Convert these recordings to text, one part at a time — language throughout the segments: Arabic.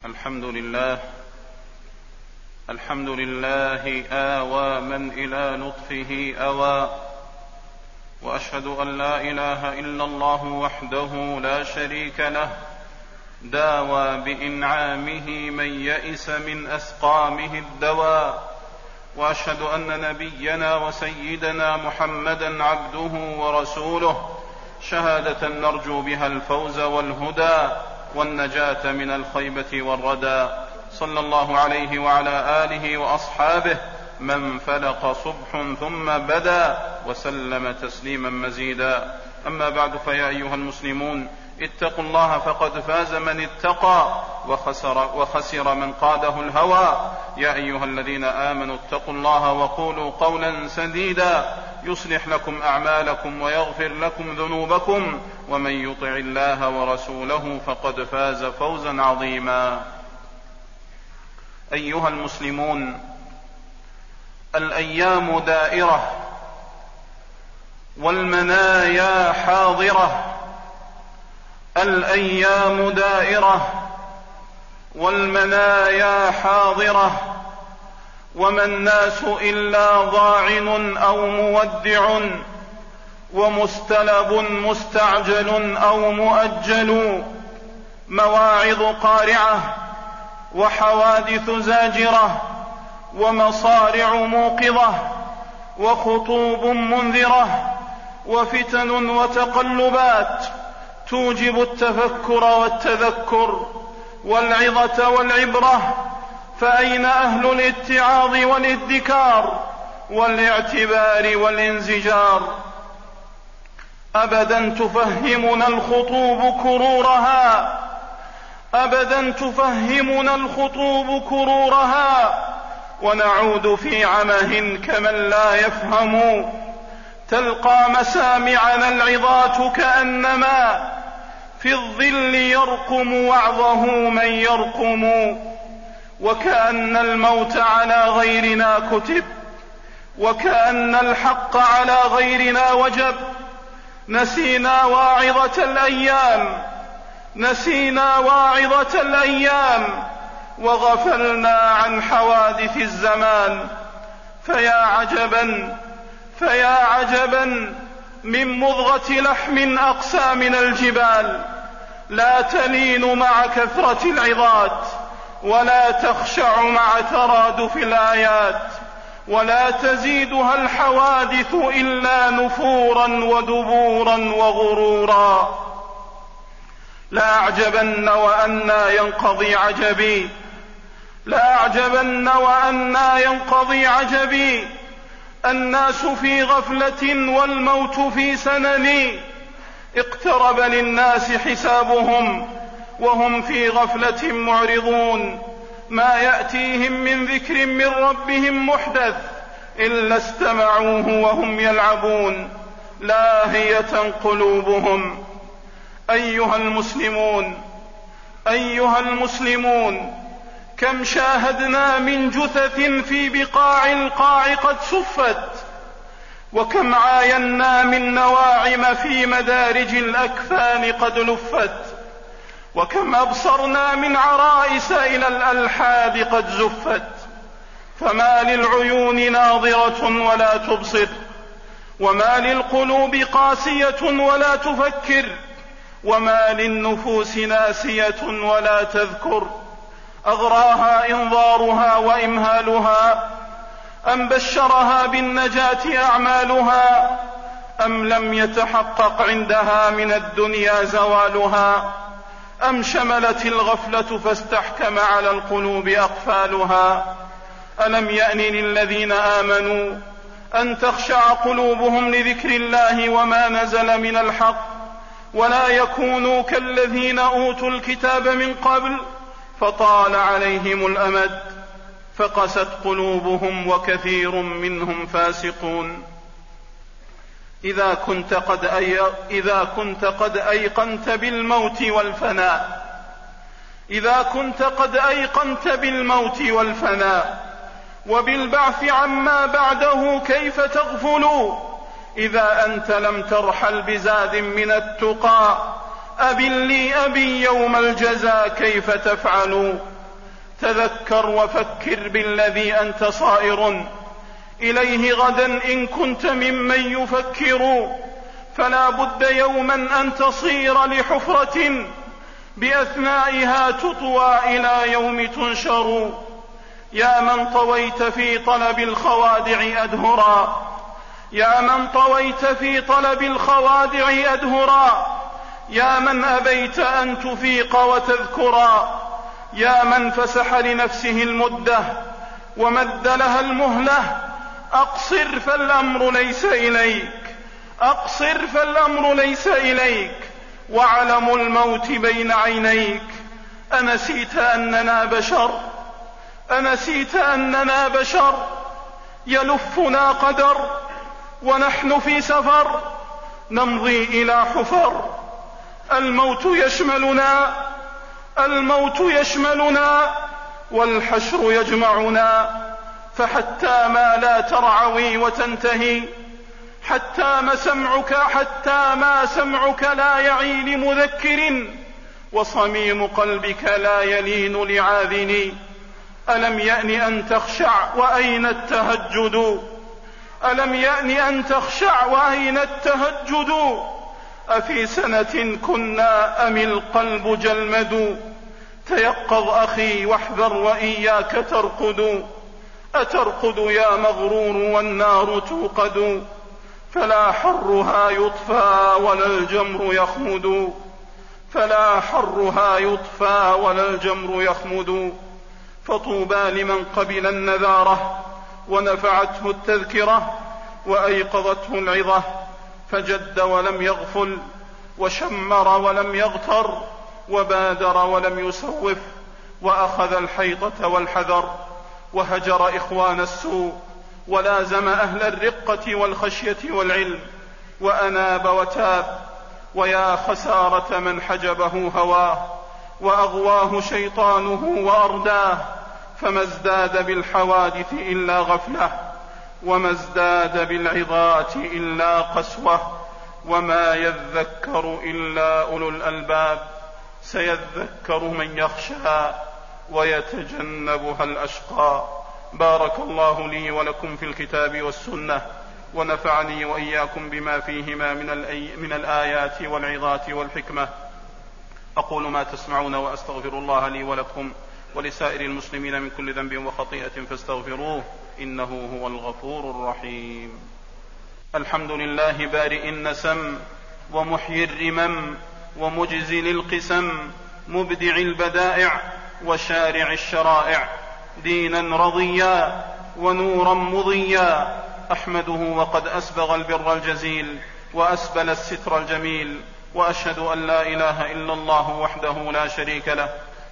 الحمد لله آوى من إلى لطفه أوى، وأشهد أن لا إله إلا الله وحده لا شريك له، داوى بإنعامه من يئس من أسقامه الدواء. وأشهد أن نبينا وسيدنا محمدا عبده ورسوله، شهادة نرجو بها الفوز والهدى والنجاة من الخيبة والردى، صلى الله عليه وعلى آله وأصحابه من فلق صبح ثم بدا، وسلم تسليما مزيدا. أما بعد، فيا أيها المسلمون، اتقوا الله فقد فاز من اتقى وخسر من قاده الهوى. يا أيها الذين آمنوا اتقوا الله وقولوا قولا سديدا يصلح لكم أعمالكم ويغفر لكم ذنوبكم، ومن يطع الله ورسوله فقد فاز فوزا عظيما. أيها المسلمون، الأيام دائرة والمنايا حاضرة. الأيام دائرة والمنايا حاضرة، وما الناس إلا ضاعن أو مودع، ومستلب مستعجل أو مؤجل. مواعظ قارعة وحوادث زاجرة، ومصارع موقظة، وخطوب منذرة، وفتن وتقلبات توجب التفكر والتذكر والعظة والعبرة. فأين أهل الاتعاظ والادكار والاعتبار والانزجار؟ أبدا تفهمنا الخطوب كرورها، أبدا تفهمنا الخطوب كرورها، ونعود في عمه كمن لا يفهم. تلقى مسامعنا العظات كأنما في الظل يرقم وعظه من يرقم، وكأن الموت على غيرنا كتب، وكأن الحق على غيرنا وجب. نسينا واعظة الأيام، نسينا واعظة الأيام، وغفلنا عن حوادث الزمان. فيا عجبا من مضغة لحم أقسى من الجبال، لا تلين مع كثرة العظات، ولا تخشع مع ترادف الآيات، ولا تزيدها الحوادث إلا نفورا ودبورا وغرورا. لا أعجبن وأنا ينقضي عجبي، لا أعجبن وأنا ينقضي عجبي. الناس في غفلة والموت في سنن، اقترب للناس حسابهم وهم في غفلة معرضون. ما يأتيهم من ذكر من ربهم محدث إلا استمعوه وهم يلعبون، لاهية قلوبهم. أيها المسلمون، كم شاهدنا من جثث في بقاع القاع قد سفت، وكم عاينا من نواعم في مدارج الأكفان قد لفت، وكم أبصرنا من عرائس إلى الألحاد قد زفت. فما للعيون ناظرة ولا تبصر، وما للقلوب قاسية ولا تفكر، وما للنفوس ناسية ولا تذكر. أغراها إنظارها وإمهالها، أم بشرها بالنجاة أعمالها، أم لم يتحقق عندها من الدنيا زوالها، أم شملت الغفلة فاستحكم على القلوب أقفالها. ألم يأن للذين آمنوا أن تخشع قلوبهم لذكر الله وما نزل من الحق، ولا يكونوا كالذين أوتوا الكتاب من قبل فطال عليهم الأمد فقست قلوبهم وكثير منهم فاسقون. إذا كنت قد أيقنت بالموت والفناء، إذا كنت قد أيقنت بالموت والفناء وبالبعث عما بعده، كيف تغفل إذا أنت لم ترحل بزاد من التقى أبي يوم الجزاء كيف تفعل. تذكر وفكر بالذي أنت صائر إليه غدا إن كنت ممن يفكر، فلا بد يوما أن تصير لحفرة بأثنائها تطوى إلى يوم تنشر. يا من طويت في طلب الخوادع أدهرا، يا من طويت في طلب الخوادع أدهرا، يا من أبيت أن تفيق وتذكرا، يا من فسح لنفسه المدة ومد لها المهلة، أقصر فالأمر ليس إليك، أقصر فالأمر ليس إليك، وعلم الموت بين عينيك. أنسيت أننا بشر، أنسيت أننا بشر، يلفنا قدر ونحن في سفر نمضي إلى حفر. الموت يشملنا، الموت يشملنا، والحشر يجمعنا، فحتى ما لا ترعوي وتنتهي، حتى ما سمعك لا يعي لمذكر، وصميم قلبك لا يلين لعاذني. ألم يأن أن تخشع وأين التهجد؟ ألم يأن أن تخشع وأين التهجد؟ أفي سنة كنا أم القلب جلمد؟ تيقظ أخي واحذر وإياك ترقد. أترقد يا مغرور والنار توقد؟ فلا حرها يطفى ولا الجمر يخمد، فلا حرها يطفى ولا الجمر يخمد. فطوبى لمن قبل النذارة ونفعته التذكرة وأيقظته العظة، فجد ولم يغفل، وشمر ولم يغتر، وبادر ولم يسوف، وأخذ الحيطة والحذر، وهجر إخوان السوء، ولازم أهل الرقة والخشية والعلم، وأناب وتاب. ويا خسارة من حجبه هواه وأغواه شيطانه وأرداه، فما ازداد بالحوادث إلا غفلة، وما ازداد بالعظات إلا قسوة، وما يذكر إلا أولو الألباب. سيذكر من يخشى ويتجنبها الأشقى. بارك الله لي ولكم في الكتاب والسنة، ونفعني وإياكم بما فيهما من الآيات والعظات والحكمة. أقول ما تسمعون وأستغفر الله لي ولكم ولسائر المسلمين من كل ذنب وخطيئة فاستغفروه إنه هو الغفور الرحيم. الحمد لله بارئ النسم ومحيي الرمم ومجزل القسم، مبدع البدائع وشارع الشرائع، دينا رضيا ونورا مضيا. أحمده وقد أسبغ البر الجزيل وأسبل الستر الجميل، وأشهد أن لا إله إلا الله وحده لا شريك له،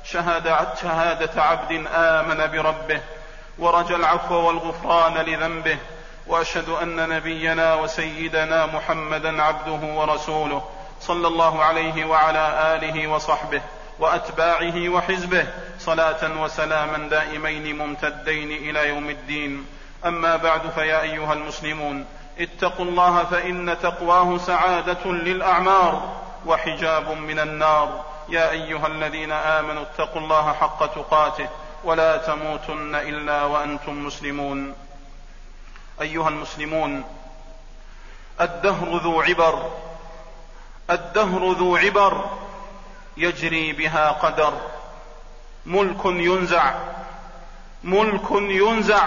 شهادة عبد آمن بربه ورجى العفو والغفران لذنبه. وأشهد أن نبينا وسيدنا محمدا عبده ورسوله، صلى الله عليه وعلى آله وصحبه وأتباعه وحزبه، صلاة وسلاما دائمين ممتدين إلى يوم الدين. أما بعد، فيا أيها المسلمون، اتقوا الله، فإن تقواه سعادة للأعمار وحجاب من النار. يا أيها الذين آمنوا اتقوا الله حق تقاته ولا تموتن إلا وأنتم مسلمون. أيها المسلمون، الدهر ذو عبر، الدهر ذو عبر يجري بها قدر. ملك ينزع، ملك ينزع،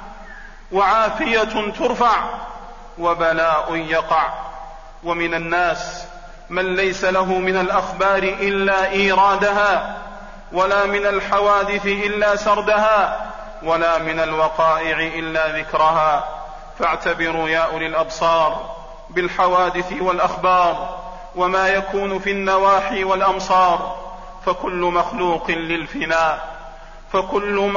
وعافية ترفع، وبلاء يقع. ومن الناس من ليس له من الأخبار إلا إيرادها، ولا من الحوادث إلا سردها، ولا من الوقائع إلا ذكرها. فاعتبروا يا أولي الأبصار بالحوادث والأخبار وما يكون في النواحي والأمصار، فكل مخلوق للفناء، فكل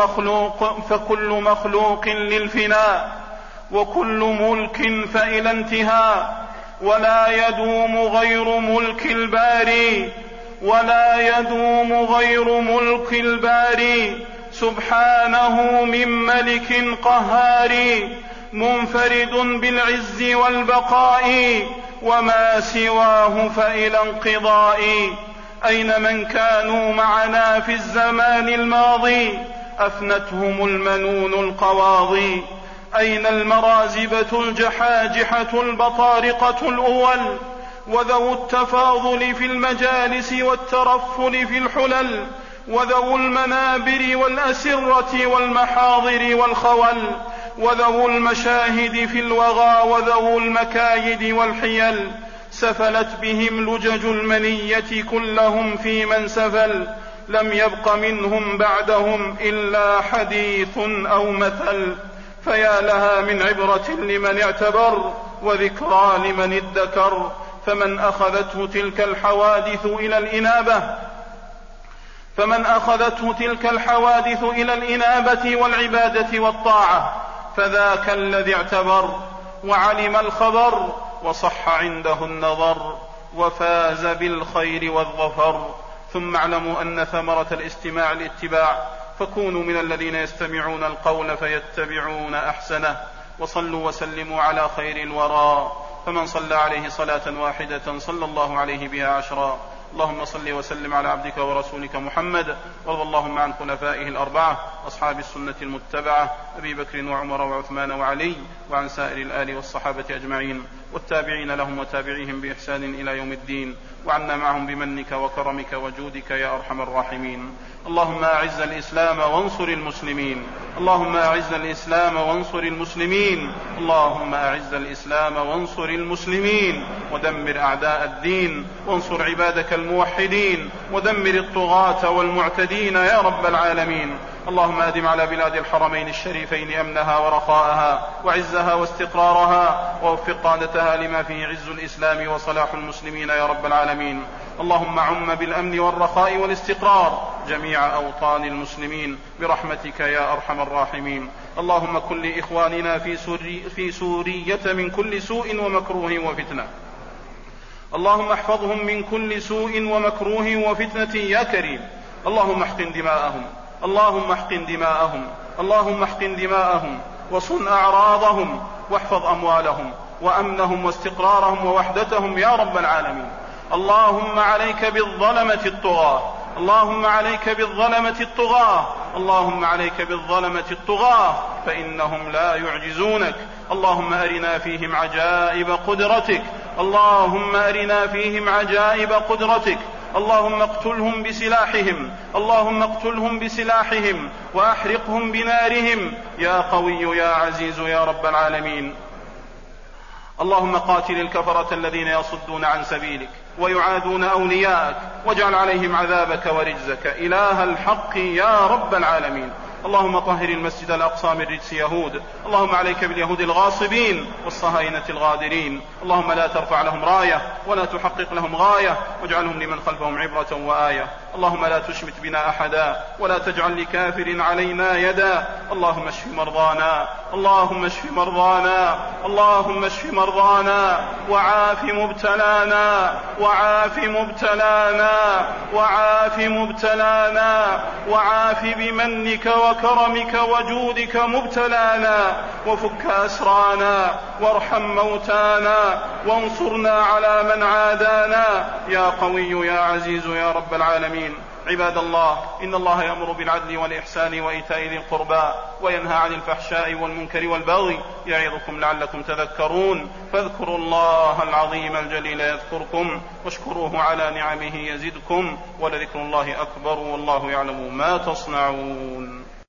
مخلوق للفناء، وكل ملك فإلى انتهاء، ولا يدوم غير ملك الباري، ولا يدوم غير ملك الباري سبحانه من ملك قهار، منفرد بالعز والبقاء، وما سواه فإلى انقضائي. أين من كانوا معنا في الزمان الماضي أفنتهم المنون القواضي؟ أين المرازبة الجحاجحة البطارقة الأول وذو التفاضل في المجالس والترفل في الحلل وذو المنابر والأسرة والمحاضر والخول وذو المشاهد في الوغى وذو المكايد والحيل؟ سفلت بهم لجج المنية كلهم في من سفل، لم يبق منهم بعدهم إلا حديث أو مثل. فيا لها من عبرة لمن اعتبر وذكرى لمن ادكر. فمن أخذته تلك الحوادث إلى الإنابة والعبادة والطاعة فذاك الذي اعتبر وعلم الخبر وصح عنده النظر وفاز بالخير والظفر. ثم اعلموا أن ثمرة الاستماع الاتباع، فكونوا من الذين يستمعون القول فيتبعون أحسنه. وصلوا وسلموا على خير الورى، فمن صلى عليه صلاة واحدة صلى الله عليه بها 10. اللهم صل وسلم على عبدك ورسولك محمد، وارض اللهم عن خلفائه الأربعة أصحاب السنة المتبعة أبي بكر وعمر وعثمان وعلي، وعن سائر الآل والصحابة أجمعين والتابعين لهم وتابعيهم بإحسان إلى يوم الدين، وعنا معهم بمنك وكرمك وجودك يا أرحم الراحمين. اللهم أعز الإسلام وانصر المسلمين، اللهم أعز الإسلام وانصر المسلمين، اللهم أعز الإسلام وانصر المسلمين، ودمر أعداء الدين، وانصر عبادك الموحدين، ودمر الطغاة والمعتدين يا رب العالمين. اللهم أدم على بلاد الحرمين الشريفين أمنها ورخاءها وعزها واستقرارها، ووفق قادتها لما فيه عز الإسلام وصلاح المسلمين يا رب العالمين. اللهم عم بالأمن والرخاء والاستقرار جميع أوطان المسلمين برحمتك يا أرحم الراحمين. اللهم كن لإخواننا في سورية من كل سوء ومكروه وفتنة، اللهم احفظهم من كل سوء ومكروه وفتنة يا كريم. اللهم احقن دماءهم، اللهم احقن دماءهم، اللهم احقن دماءهم، وصن أعراضهم، واحفظ أموالهم وأمنهم واستقرارهم ووحدتهم يا رب العالمين. اللهم عليك بالظلمة الطغاة، اللهم عليك بالظلمة الطغاة، اللهم عليك بالظلمة الطغاة، فإنهم لا يعجزونك. اللهم أرنا فيهم عجائب قدرتك، اللهم أرنا فيهم عجائب قدرتك. اللهم اقتلهم بسلاحهم، اللهم اقتلهم بسلاحهم وأحرقهم بنارهم يا قوي يا عزيز يا رب العالمين. اللهم قاتل الكفرة الذين يصدون عن سبيلك ويعادون أولياءك، واجعل عليهم عذابك ورجزك إله الحق يا رب العالمين. اللهم طهر المسجد الأقصى من رجس يهود، اللهم عليك باليهود الغاصبين والصهاينة الغادرين. اللهم لا ترفع لهم راية ولا تحقق لهم غاية، واجعلهم لمن خلفهم عبرة وآية. اللهم لا تشمت بنا أحدا ولا تجعل لكافر علينا يدا. اللهم اشف مرضانا، اللهم اشف مرضانا، اللهم اشف مرضانا، وعاف مبتلانا، وعاف مبتلانا، وعاف مبتلانا، وعاف بمنك وكرمك وجودك مبتلانا، وفك أسرانا، وارحم موتانا، وانصرنا على من عادانا يا قوي يا عزيز يا رب العالمين. عباد الله، إن الله يأمر بالعدل والإحسان وإيتاء ذي القربى وينهى عن الفحشاء والمنكر والبغي يعظكم لعلكم تذكرون. فاذكروا الله العظيم الجليل يذكركم، واشكروه على نعمه يزدكم، ولذكر الله أكبر والله يعلم ما تصنعون.